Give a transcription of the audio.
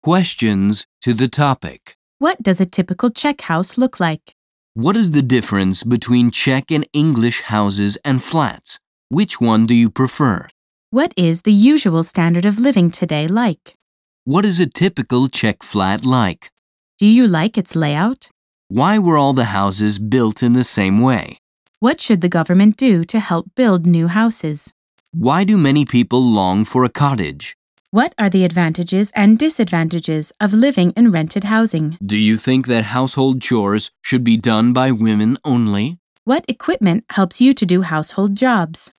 Questions to the topic. What does a typical Czech house look like? What is the difference between Czech and English houses and flats? Which one do you prefer? What is the usual standard of living today like? What is a typical Czech flat like? Do you like its layout? Why were all the houses built in the same way? What should the government do to help build new houses? Why do many people long for a cottage? What are the advantages and disadvantages of living in rented housing? Do you think that household chores should be done by women only? What equipment helps you to do household jobs?